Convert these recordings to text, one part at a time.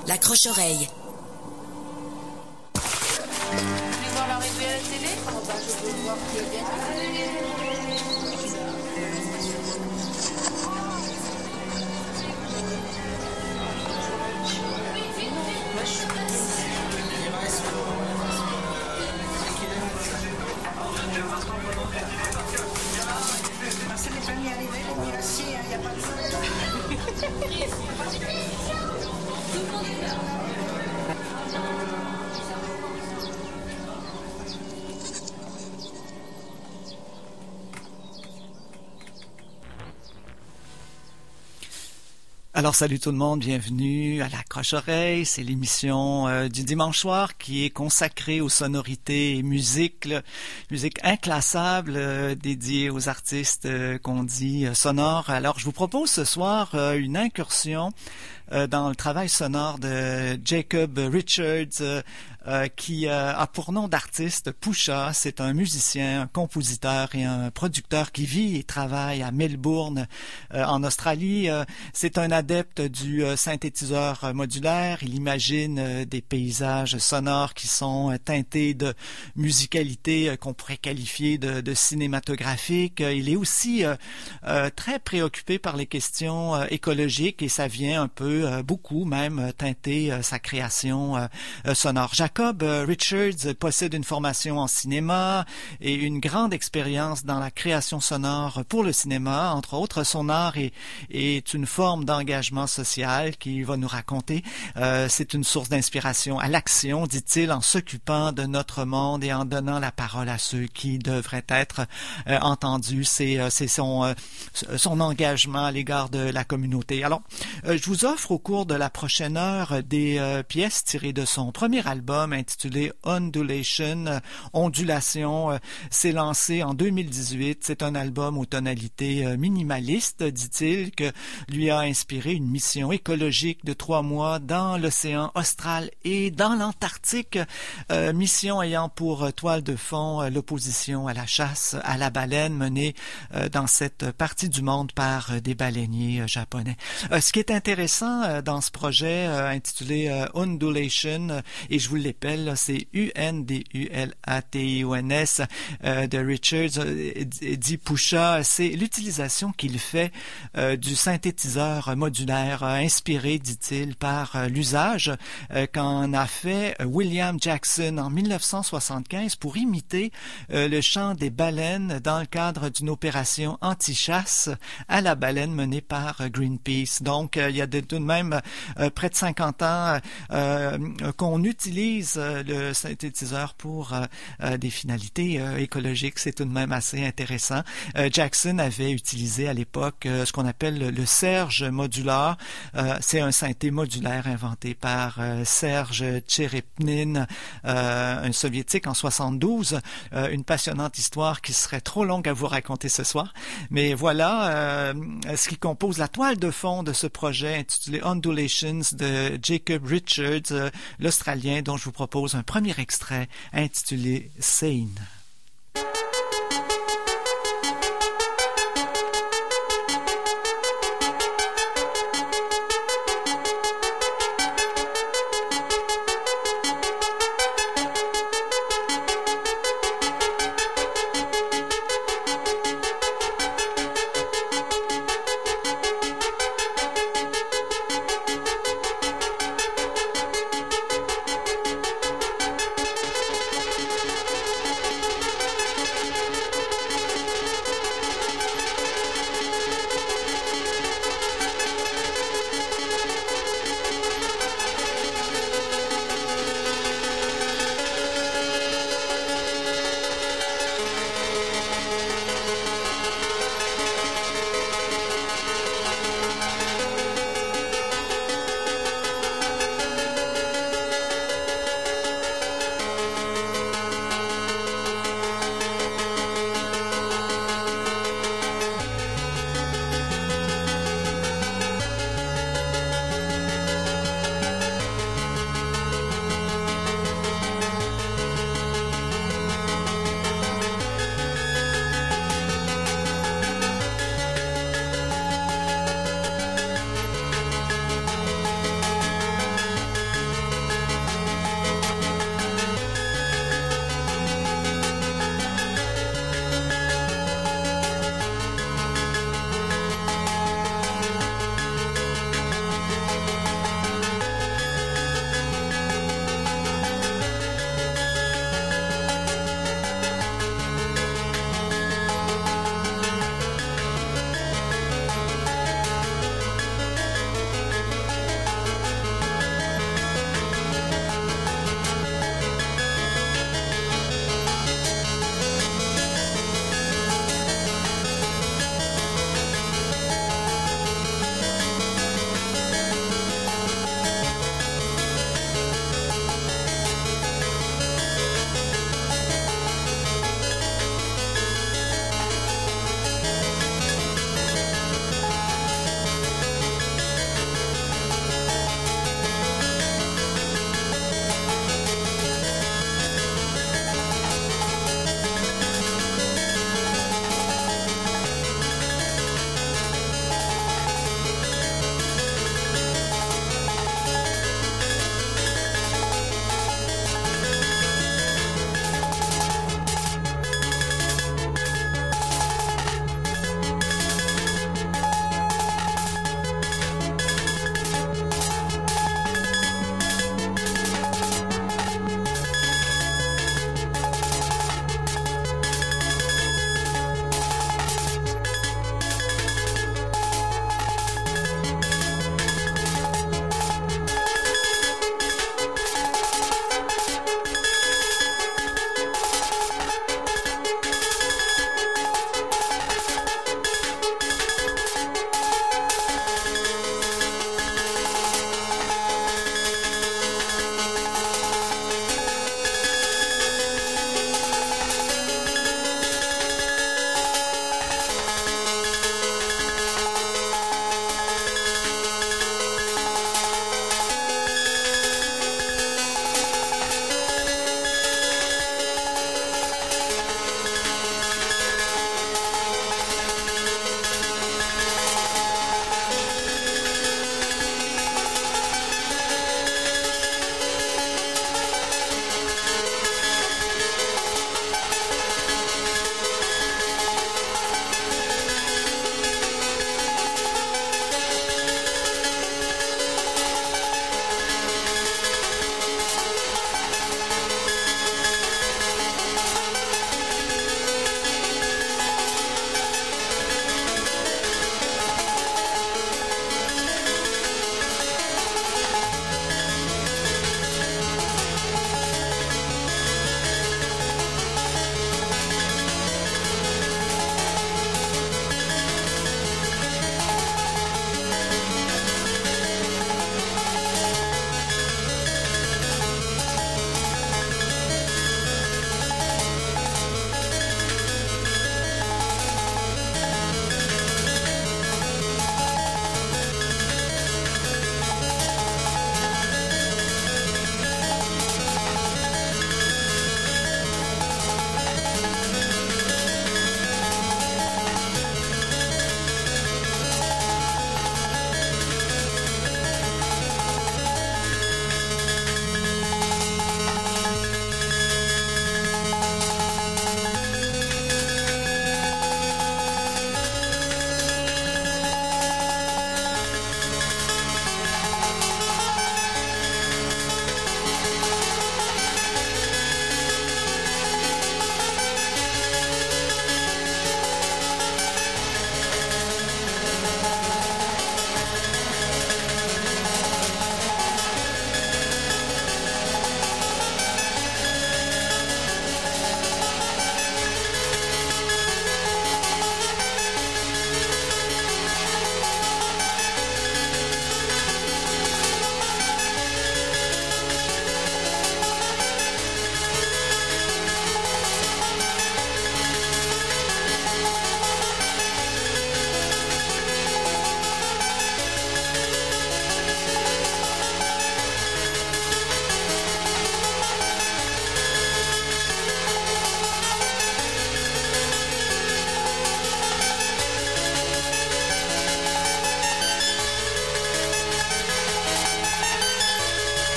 L'accroche-oreille. Vous voulez voir l'arrivée à la télé? Je peux voir qui a gagné. C'est les premiers arrivés, les miraciers, il n'y a pas de... Alors, salut tout le monde, bienvenue à l'Accroche-oreille. C'est l'émission du dimanche soir qui est consacrée aux sonorités et musique inclassable dédiée aux artistes qu'on dit sonores. Alors, je vous propose ce soir une incursion dans le travail sonore de Jacob Richards, qui a pour nom d'artiste Pusha. C'est un musicien, un compositeur et un producteur qui vit et travaille à Melbourne, en Australie. C'est un adepte du synthétiseur modulaire. Il imagine des paysages sonores qui sont teintés de musicalité qu'on pourrait qualifier de cinématographique. Il est aussi très préoccupé par les questions écologiques et ça vient un peu, beaucoup même, teinter sa création sonore. Jacob Richards possède une formation en cinéma et une grande expérience dans la création sonore pour le cinéma. Entre autres, son art est une forme d'engagement social qu'il va nous raconter. C'est une source d'inspiration à l'action, dit-il, en s'occupant de notre monde et en donnant la parole à ceux qui devraient être entendus. C'est son engagement à l'égard de la communauté. Alors, je vous offre au cours de la prochaine heure des pièces tirées de son premier album intitulé Ondulation. Ondulation, s'est lancé en 2018. C'est un album aux tonalités minimalistes, dit-il, que lui a inspiré une mission écologique de 3 mois dans l'océan austral et dans l'Antarctique, mission ayant pour toile de fond l'opposition à la chasse à la baleine menée dans cette partie du monde par des baleiniers japonais. Ce qui est intéressant dans ce projet intitulé Ondulation, et je vous l'appelle, c'est Undulation de Richards, dit Pusha, c'est l'utilisation qu'il fait du synthétiseur modulaire, inspiré, dit-il, par l'usage qu'en a fait William Jackson en 1975 pour imiter le chant des baleines dans le cadre d'une opération anti-chasse à la baleine menée par Greenpeace. Donc, il y a tout de même près de 50 ans qu'on utilise le synthétiseur pour des finalités écologiques. C'est tout de même assez intéressant. Jackson avait utilisé à l'époque ce qu'on appelle le Serge modulaire. C'est un synthé modulaire inventé par Serge Tcherepnin, un soviétique en 72. Une passionnante histoire qui serait trop longue à vous raconter ce soir. Mais voilà ce qui compose la toile de fond de ce projet intitulé Ondulations de Jacob Richards, l'Australien, dont je vous propose un premier extrait intitulé Sane.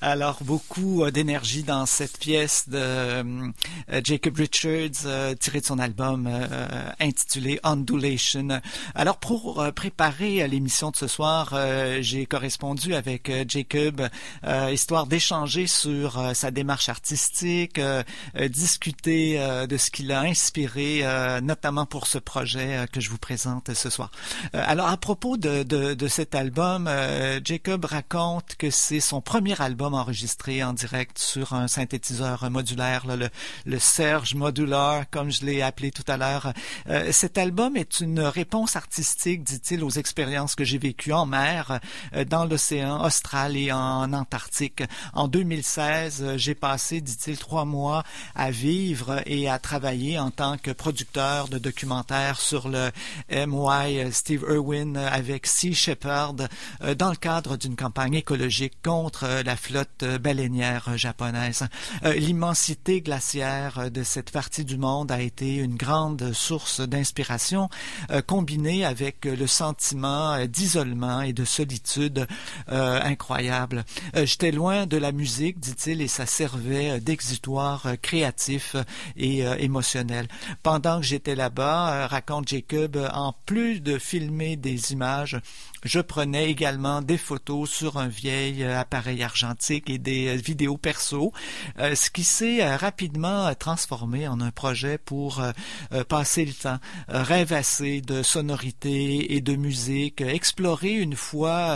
Alors, beaucoup d'énergie dans cette pièce de Jacob Richards, tirée de son album intitulé Ondulation. Alors, pour préparer l'émission de ce soir, j'ai correspondu avec Jacob, histoire d'échanger sur sa démarche artistique, discuter de ce qui l'a inspiré, notamment pour ce projet que je vous présente ce soir. Alors, à propos de cet album, Jacob raconte que c'est son premier album enregistré en direct sur un synthétiseur modulaire, là, le Serge Modular, comme je l'ai appelé tout à l'heure. Cet album est une réponse artistique, dit-il, aux expériences que j'ai vécues en mer, dans l'océan austral et en Antarctique. En 2016, j'ai passé, dit-il, 3 mois à vivre et à travailler en tant que producteur de documentaires sur le MY Steve Irwin avec Sea Shepherd dans le cadre d'une campagne écologique contre la flotte baleinière japonaise. L'immensité glaciaire de cette partie du monde a été une grande source d'inspiration, combinée avec le sentiment d'isolement et de solitude incroyable. J'étais loin de la musique, dit-il, et ça servait d'exutoire créatif et émotionnel. Pendant que j'étais là-bas, raconte Jacob, en plus de filmer des images, je prenais également des photos sur un vieil appareil argentique et des vidéos perso, ce qui s'est rapidement transformé en un projet pour passer le temps, rêvasser de sonorités et de musique, explorer une fois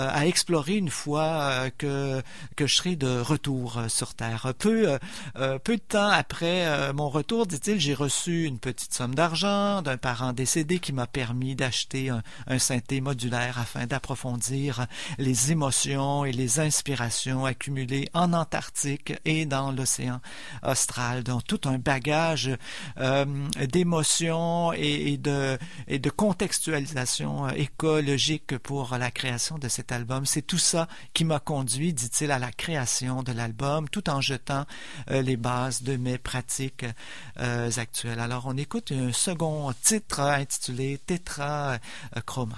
que je serai de retour sur Terre. Peu de temps après mon retour, dit-il, j'ai reçu une petite somme d'argent d'un parent décédé qui m'a permis d'acheter un synthé modulaire afin d'approfondir les émotions et les inspirations accumulées en Antarctique et dans l'océan austral. Donc tout un bagage d'émotions et de contextualisation écologique pour la création de cet album. C'est tout ça qui m'a conduit, dit-il, à la création de l'album, tout en jetant les bases de mes pratiques actuelles. Alors on écoute un second titre intitulé Tetra Chroma.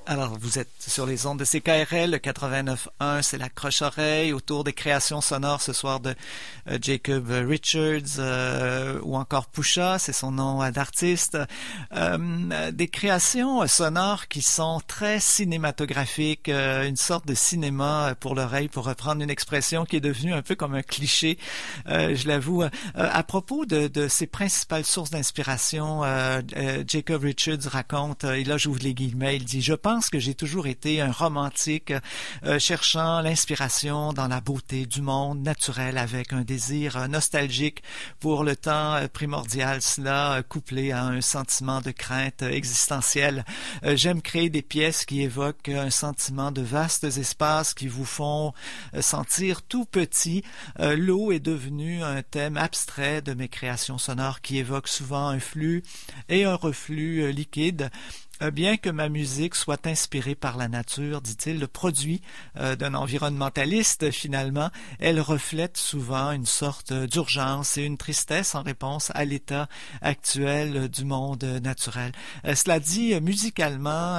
Alors, vous êtes sur les ondes de CKRL, le 89.1, c'est l'accroche-oreille autour des créations sonores ce soir de Jacob Richards ou encore Pusha, c'est son nom d'artiste. Des créations sonores qui sont très cinématographiques, une sorte de cinéma pour l'oreille, pour reprendre une expression qui est devenue un peu comme un cliché, je l'avoue. À propos de ses principales sources d'inspiration, Jacob Richards raconte, et là j'ouvre les guillemets, il dit « Je pense que j'ai toujours été un romantique cherchant l'inspiration dans la beauté du monde naturel avec un désir nostalgique pour le temps primordial, cela couplé à un sentiment de crainte existentielle. J'aime créer des pièces qui évoquent un sentiment de vastes espaces qui vous font sentir tout petit. L'eau est devenue un thème abstrait de mes créations sonores qui évoque souvent un flux et un reflux liquide. Bien que ma musique soit inspirée par la nature, dit-il, le produit d'un environnementaliste, finalement, elle reflète souvent une sorte d'urgence et une tristesse en réponse à l'état actuel du monde naturel. Cela dit, musicalement,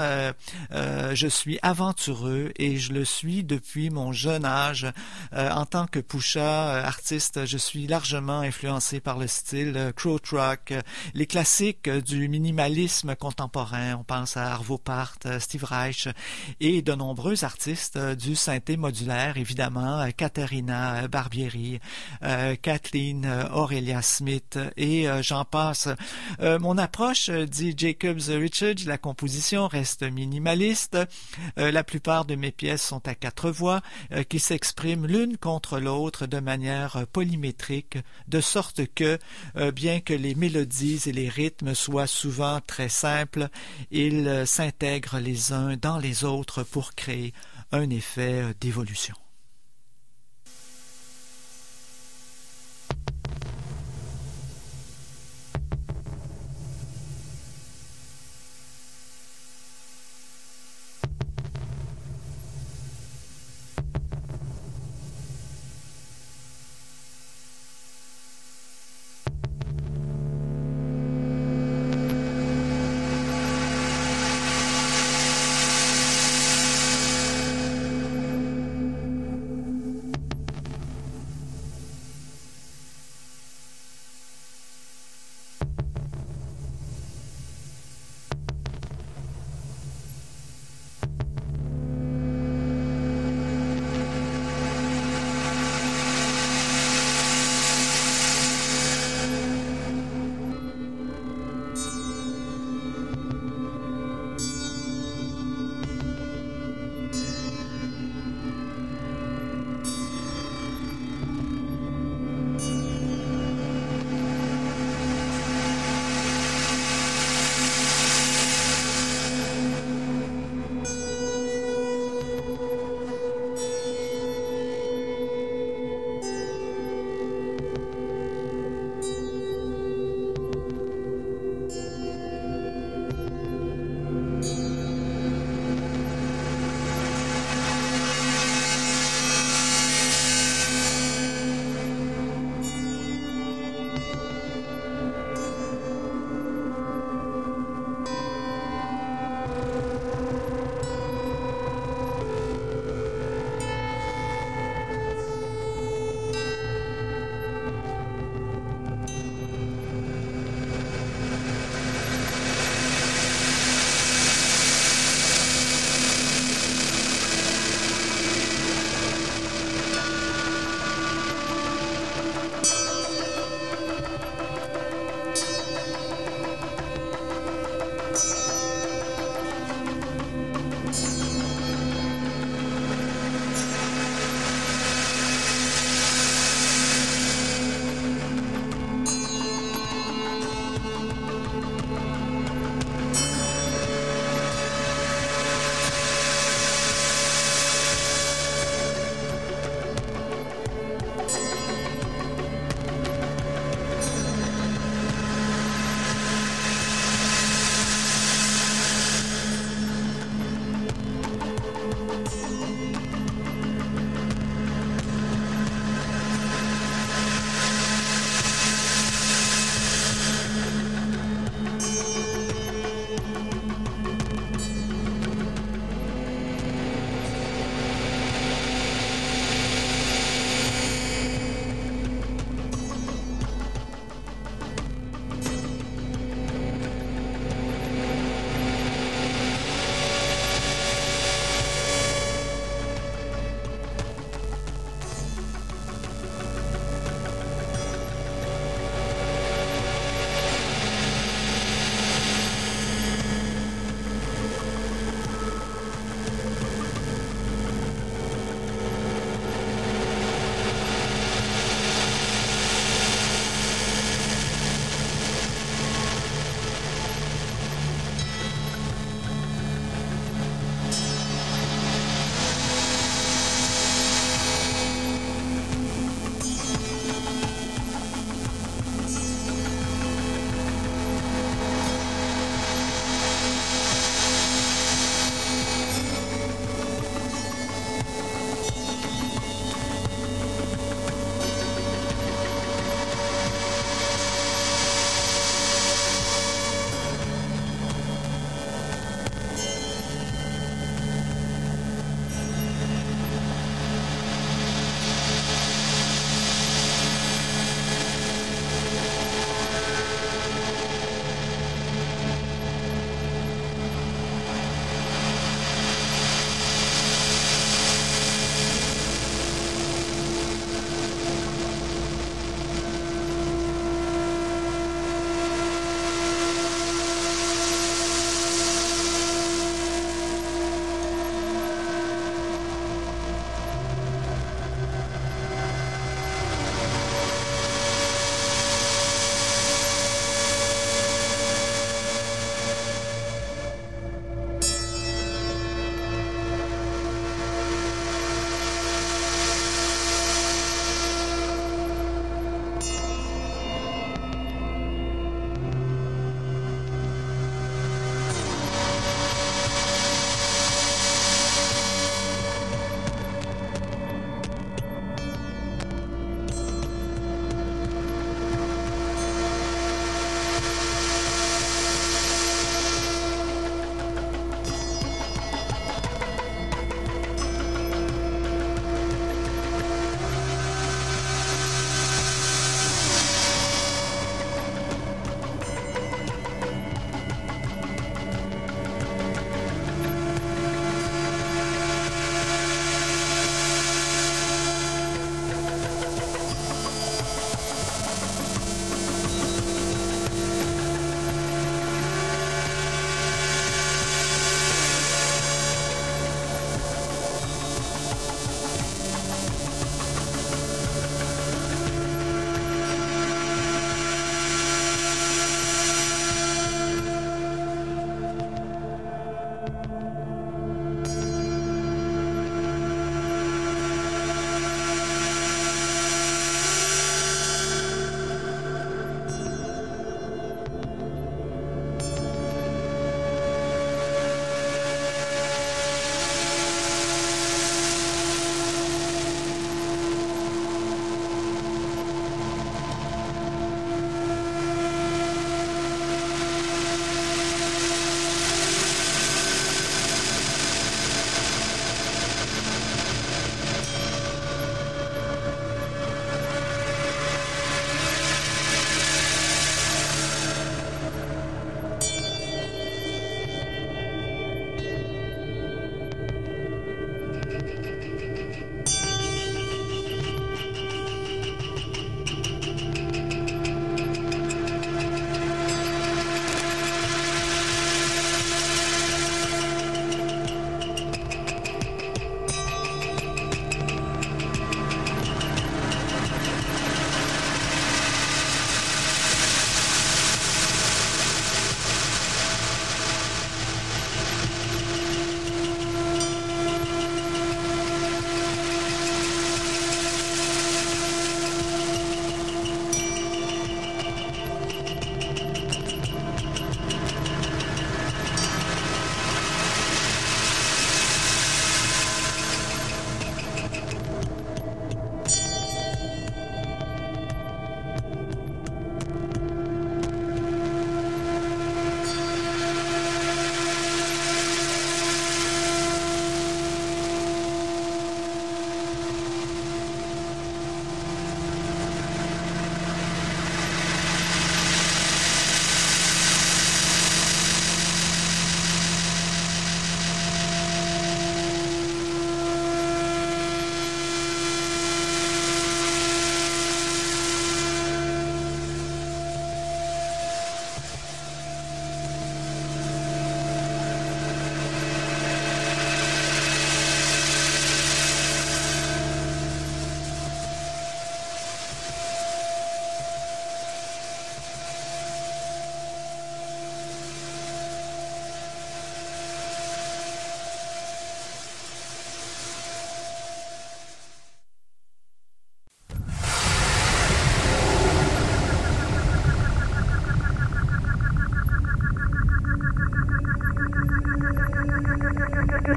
je suis aventureux et je le suis depuis mon jeune âge. En tant que Pusha, artiste, je suis largement influencé par le style krautrock, les classiques du minimalisme contemporain. On pense à Arvo Pärt, Steve Reich et de nombreux artistes du synthé modulaire, évidemment, Caterina Barbieri, Kathleen Aurelia Smith et j'en passe. Mon approche, dit Jacob Richards, la composition reste minimaliste. La plupart de mes pièces sont à 4 voix qui s'expriment l'une contre l'autre de manière polymétrique, de sorte que, bien que les mélodies et les rythmes soient souvent très simples, ils s'intègrent les uns dans les autres pour créer un effet d'évolution.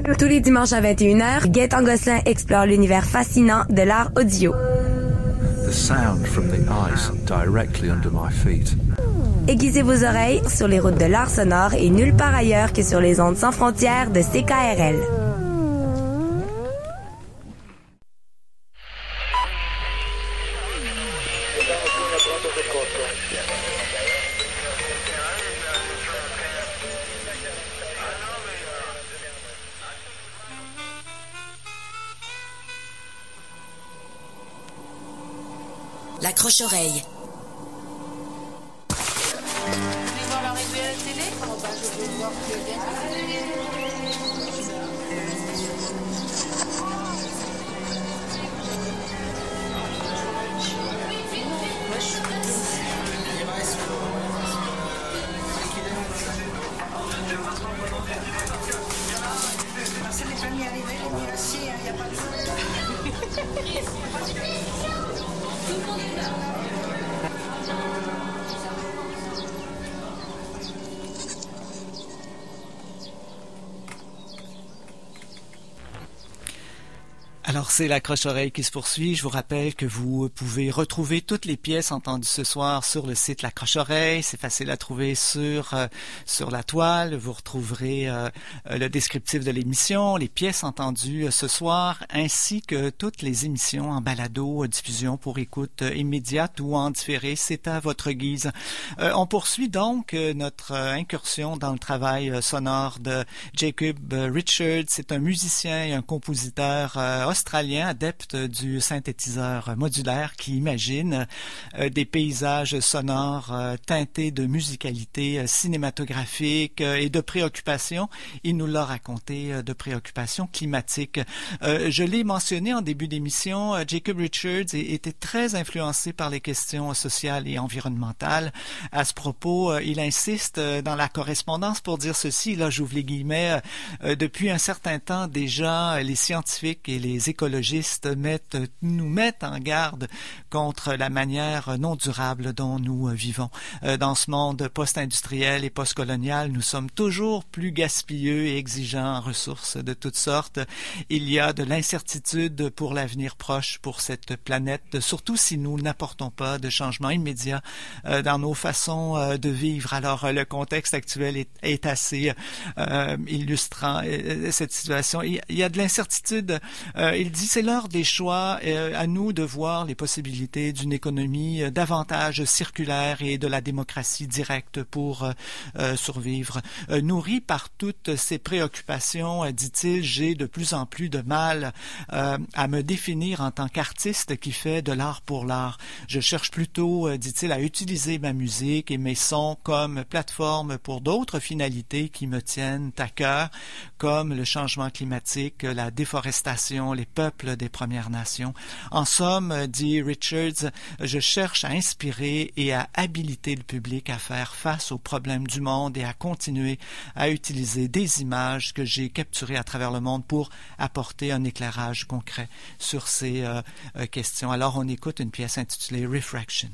Tous les dimanches à 21h, Gaëtan Gosselin explore l'univers fascinant de l'art audio. The sound from the ice directly under my feet. Aiguisez vos oreilles sur les routes de l'art sonore et nulle part ailleurs que sur les ondes sans frontières de CKRL. La croche-oreille. Vous voulez voir l'arrivée à la télé? Oh bah je veux voir qui a gagné. Marcel n'est pas mis arrivé, il est mis assis, il n'y a pas de Alors, c'est la croche-oreille qui se poursuit. Je vous rappelle que vous pouvez retrouver toutes les pièces entendues ce soir sur le site La Croche-oreille. C'est facile à trouver sur la toile. Vous retrouverez le descriptif de l'émission, les pièces entendues ce soir, ainsi que toutes les émissions en balado, diffusion pour écoute immédiate ou en différé. C'est à votre guise. On poursuit donc notre incursion dans le travail sonore de Jacob Richards. C'est un musicien et un compositeur australien adepte du synthétiseur modulaire qui imagine des paysages sonores teintés de musicalité cinématographique et de préoccupations. Il nous l'a raconté, de préoccupations climatiques. Je l'ai mentionné en début d'émission, Jacob Richards était très influencé par les questions sociales et environnementales. À ce propos, il insiste dans la correspondance pour dire ceci, là j'ouvre les guillemets, depuis un certain temps déjà, les scientifiques et les écologistes nous mettent en garde contre la manière non durable dont nous vivons. Dans ce monde post-industriel et post-colonial, nous sommes toujours plus gaspilleux et exigeants en ressources de toutes sortes. Il y a de l'incertitude pour l'avenir proche pour cette planète, surtout si nous n'apportons pas de changement immédiat dans nos façons de vivre. Alors, le contexte actuel est assez illustrant cette situation. Il y a de l'incertitude. Il dit c'est l'heure des choix, à nous de voir les possibilités d'une économie davantage circulaire et de la démocratie directe pour survivre. Nourri par toutes ces préoccupations, dit-il, j'ai de plus en plus de mal à me définir en tant qu'artiste qui fait de l'art pour l'art. Je cherche plutôt, dit-il, à utiliser ma musique et mes sons comme plateforme pour d'autres finalités qui me tiennent à cœur, comme le changement climatique, la déforestation, les peuples des Premières Nations. En somme, dit Richards, je cherche à inspirer et à habiliter le public à faire face aux problèmes du monde et à continuer à utiliser des images que j'ai capturées à travers le monde pour apporter un éclairage concret sur ces questions. Alors, on écoute une pièce intitulée Refraction.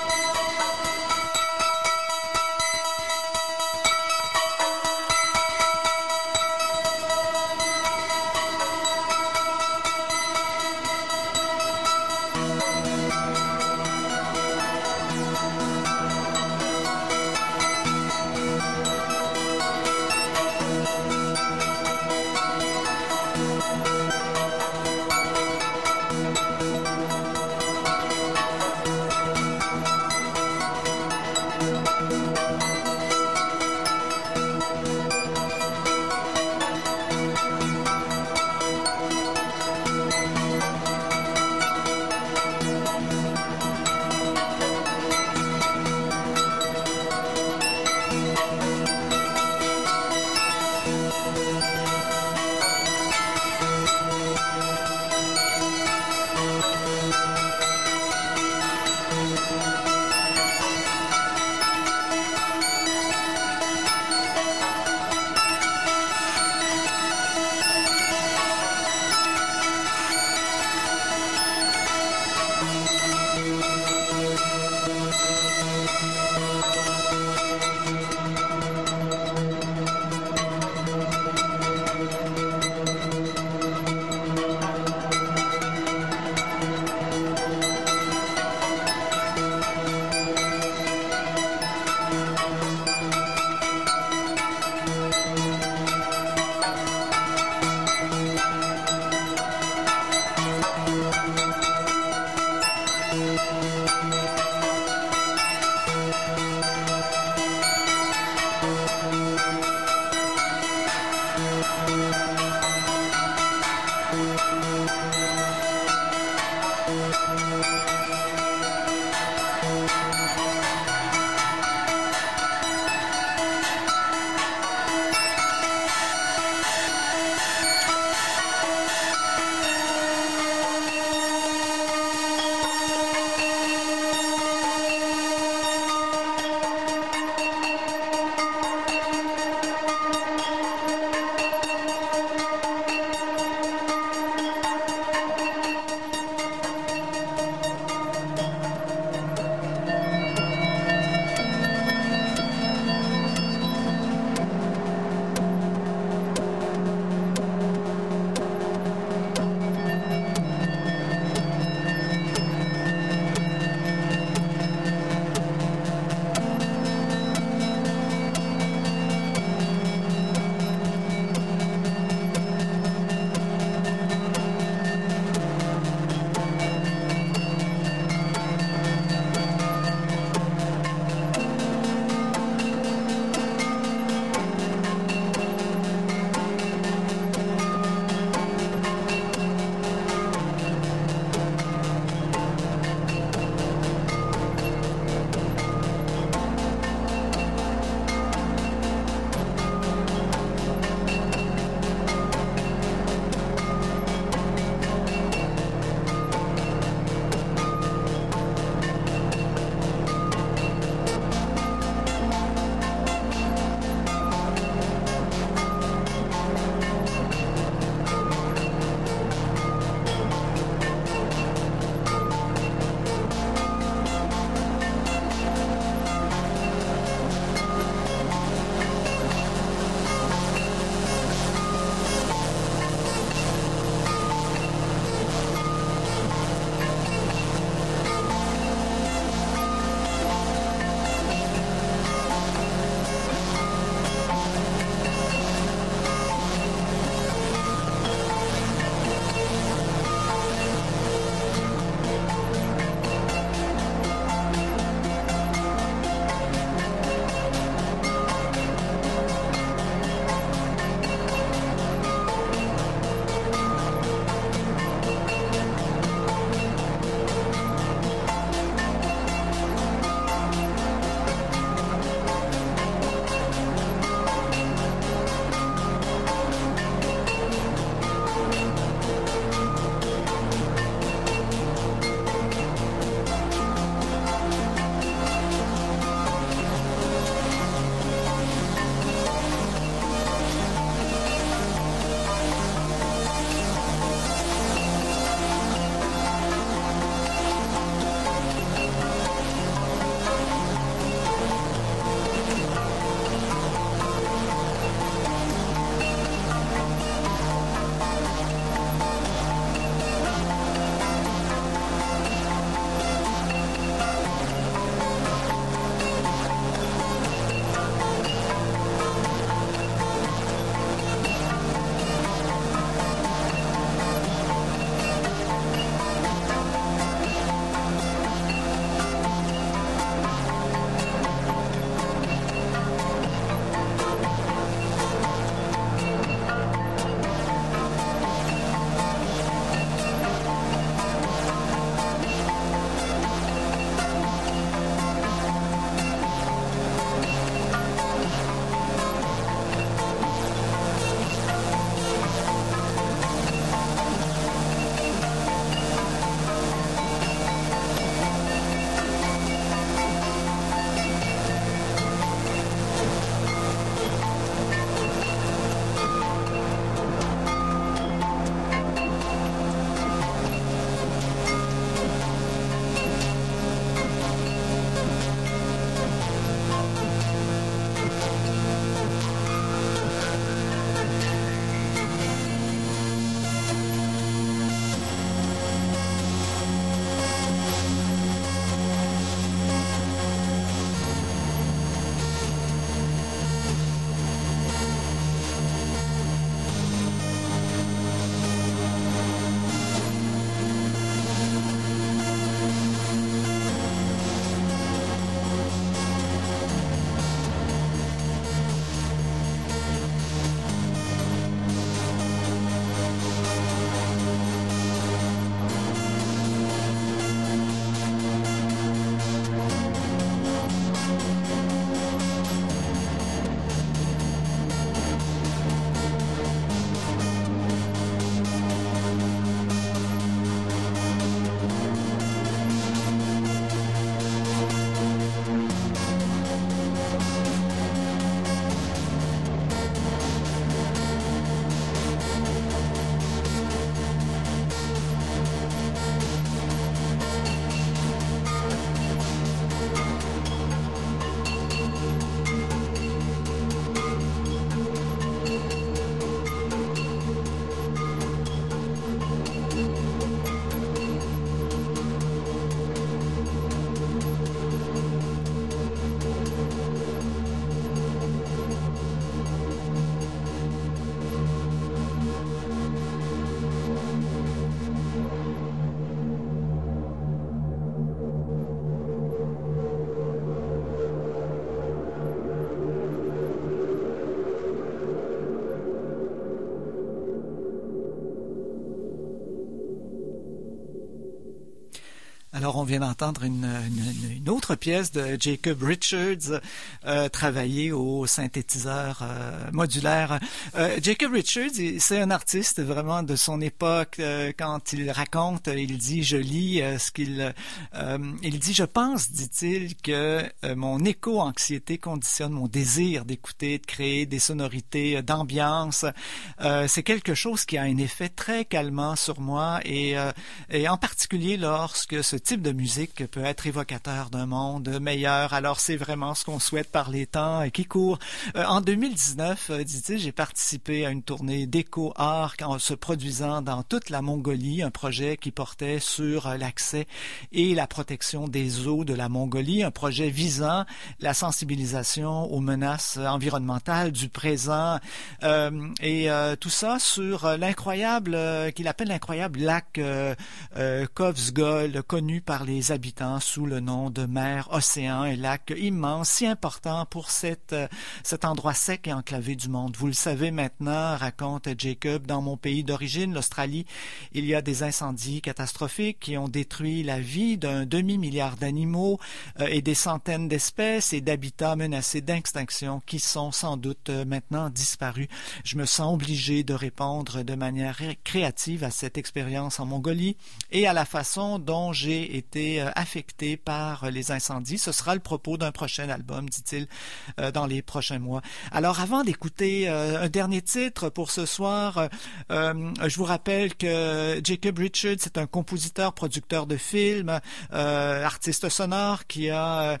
Alors, on vient d'entendre une autre pièce de Jacob Richards, travaillé au synthétiseur modulaire. Jacob Richards, c'est un artiste vraiment de son époque. Quand il raconte, il dit, je lis il dit, je pense, dit-il, que mon éco-anxiété conditionne mon désir d'écouter, de créer des sonorités d'ambiance. C'est quelque chose qui a un effet très calmant sur moi et en particulier lorsque ce type de musique peut être évocateur d'un monde meilleur. Alors, c'est vraiment ce qu'on souhaite par les temps qui courent. En 2019, dit-il, j'ai participé à une tournée d'éco-art en se produisant dans toute la Mongolie, un projet qui portait sur l'accès et la protection des eaux de la Mongolie, un projet visant la sensibilisation aux menaces environnementales du présent et tout ça sur l'incroyable, qu'il appelle l'incroyable lac Kovsgol, connu par les habitants sous le nom de mer Océan, un lac immense, si important pour cet endroit sec et enclavé du monde. Vous le savez maintenant, raconte Jacob, dans mon pays d'origine, l'Australie, il y a des incendies catastrophiques qui ont détruit la vie d'un demi-milliard d'animaux et des centaines d'espèces et d'habitats menacés d'extinction qui sont sans doute maintenant disparus. Je me sens obligé de répondre de manière créative à cette expérience en Mongolie et à la façon dont j'ai été affecté par les incendies. Ce sera le propos d'un prochain album, dit-il, dans les prochains mois. Alors, avant d'écouter un dernier titre pour ce soir, je vous rappelle que Jacob Richards est un compositeur, producteur de films, artiste sonore qui a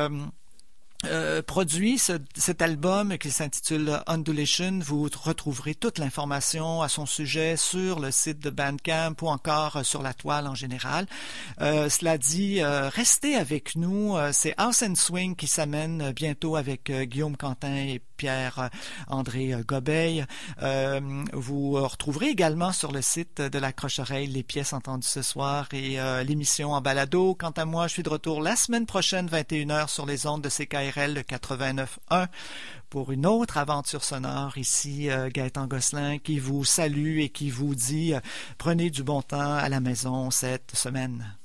produit cet album qui s'intitule Undulation. Vous retrouverez toute l'information à son sujet sur le site de Bandcamp ou encore sur la toile en général. Cela dit, restez avec nous. C'est House and Swing qui s'amène bientôt avec Guillaume Quentin et Pierre-André Gobeil. Vous retrouverez également sur le site de la Croche-Oreille les pièces entendues ce soir et l'émission en balado. Quant à moi, je suis de retour la semaine prochaine, 21h, sur les ondes de CKRL 89.1 pour une autre aventure sonore. Ici, Gaëtan Gosselin qui vous salue et qui vous dit prenez du bon temps à la maison cette semaine.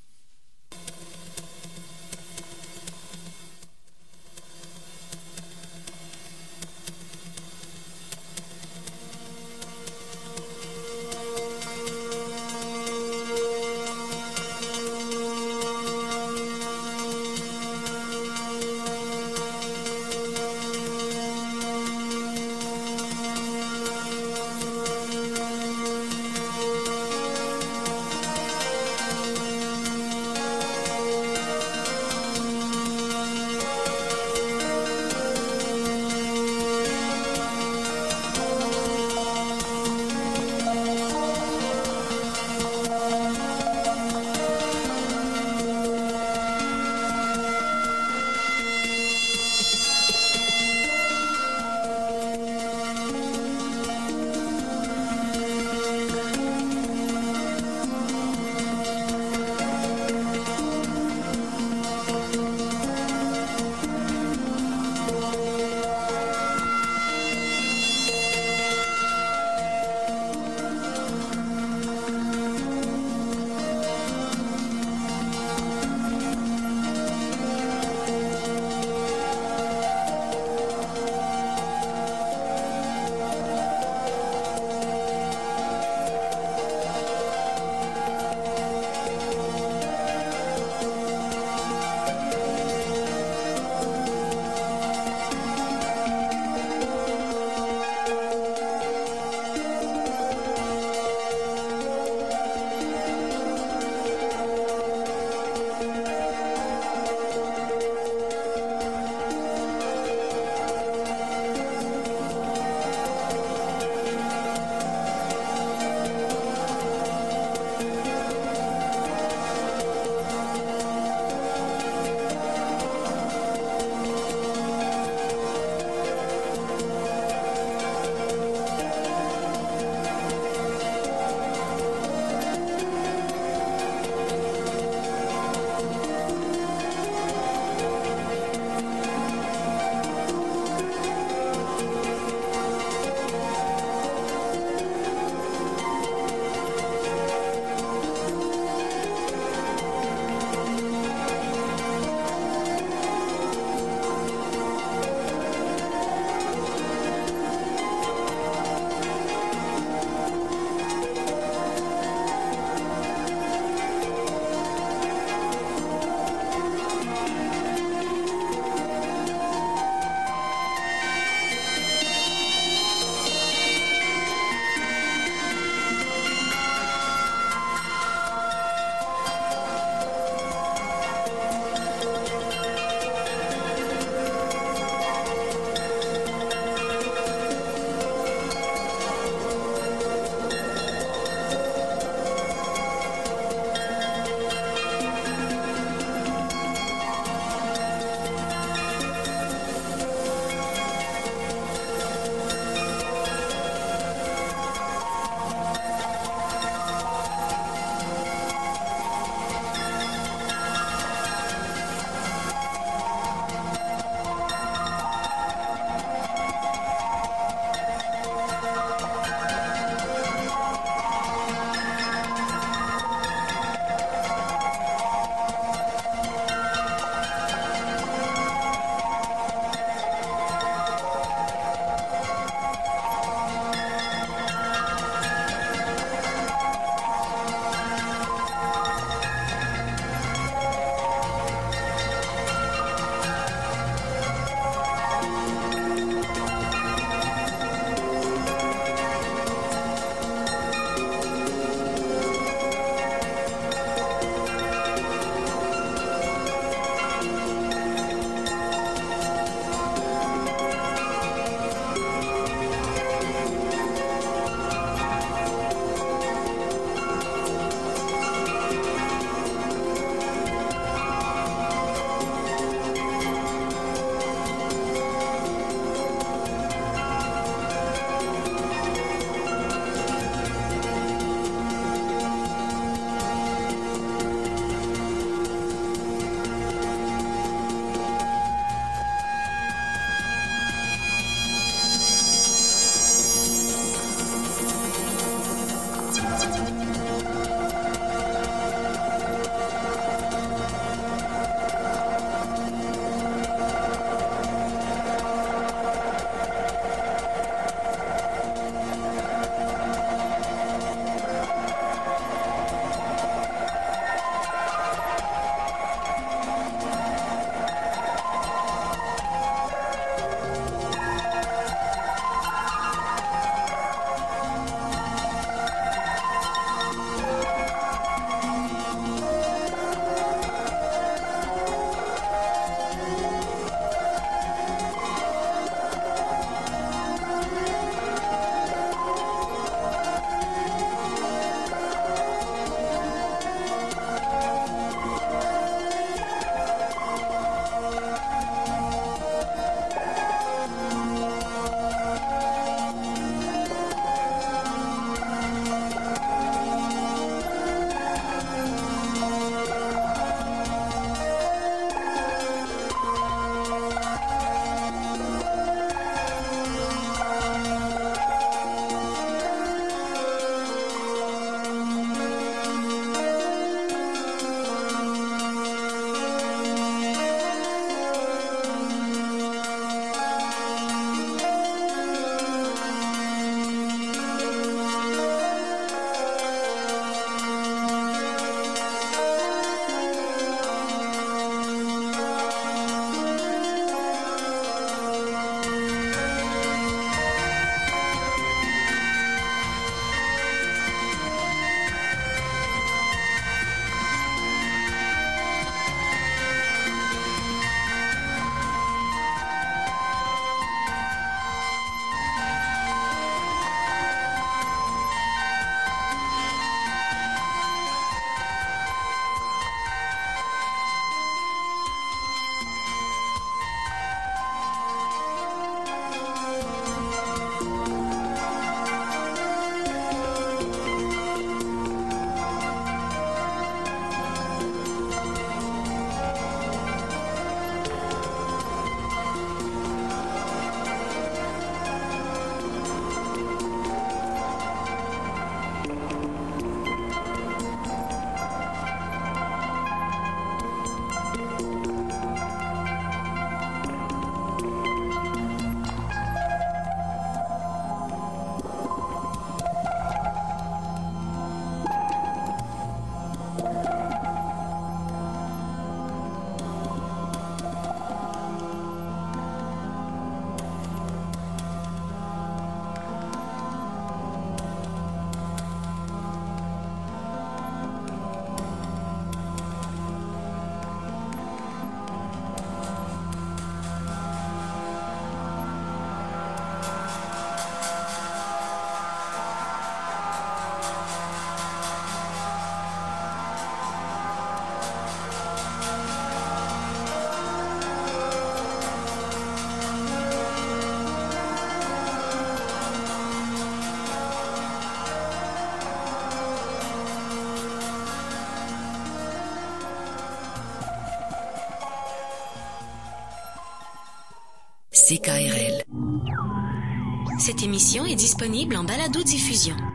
CKRL. Cette émission est disponible en balado-diffusion.